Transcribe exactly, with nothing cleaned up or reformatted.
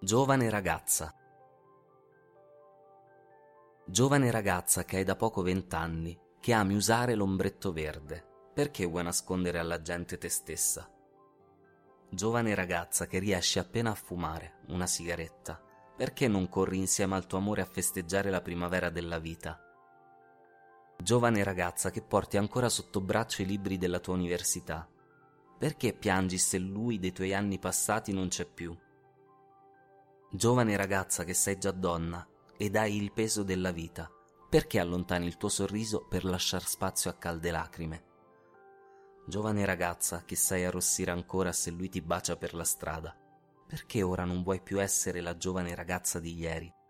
Giovane ragazza. Giovane ragazza che hai da poco vent'anni, che ami usare l'ombretto verde, perché vuoi nascondere alla gente te stessa? Giovane ragazza che riesci appena a fumare una sigaretta, perché non corri insieme al tuo amore a festeggiare la primavera della vita? Giovane ragazza che porti ancora sotto braccio i libri della tua università, perché piangi se lui dei tuoi anni passati non c'è più? Giovane ragazza che sei già donna ed hai il peso della vita, perché allontani il tuo sorriso per lasciar spazio a calde lacrime? Giovane ragazza che sai arrossire ancora se lui ti bacia per la strada, perché ora non vuoi più essere la giovane ragazza di ieri?